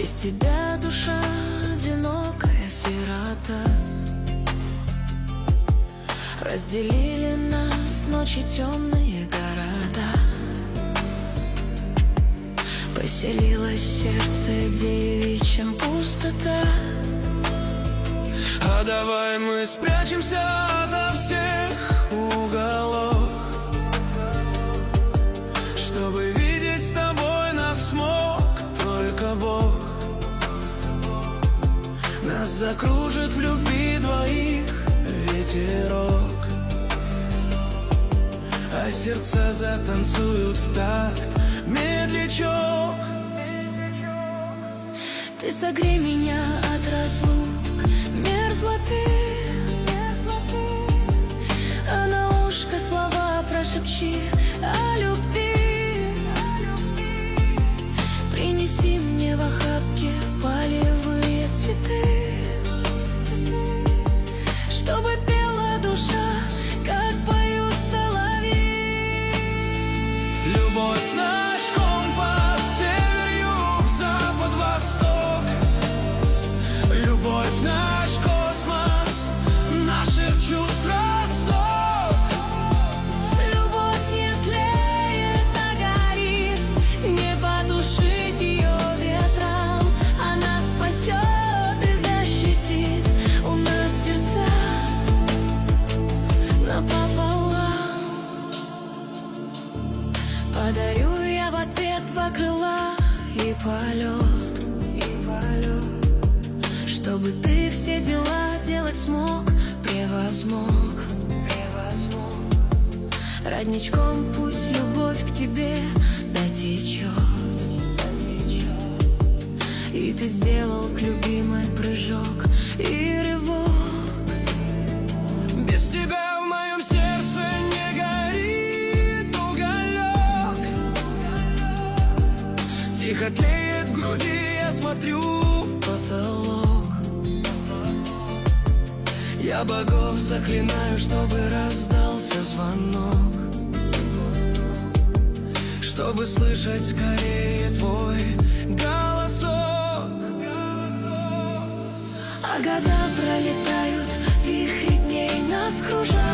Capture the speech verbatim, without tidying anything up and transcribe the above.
Без тебя душа одинокая сирота. Разделили нас ночи темные города. Поселилась в сердце девичьем пустота. А давай мы спрячемся ото всех уголов, чтобы видеть с тобой нас мог только Бог. Нас закружит в любви двоих ветерок, а сердца затанцуют в такт медлячок. Ты согрей меня от разлук, мерзлоты, а на ушко слова прошепчи о любви. Принеси мне в охапке полевые цветы, чтобы пела душа, как поют соловьи. Любовь наш компас, север, юг, запад, восток. Любовь наш космос, наших чувств росток. Любовь не тлеет, а горит, не потушить ее ветрам. Она спасет и защитит. У нас сердца напополам. Подарю я в ответ два крыла и полет, чтобы ты все дела делать смог, превозмог. Родничком пусть любовь к тебе дотечет, и ты сделал к любимой прыжок и рывок. Без тебя в моем сердце не горит уголек. Тихо тлеет в груди, я смотрю в потолок. Я богов заклинаю, чтобы раздался звонок, чтобы слышать скорее твой голосок. А года пролетают, вихри дней нас кружат.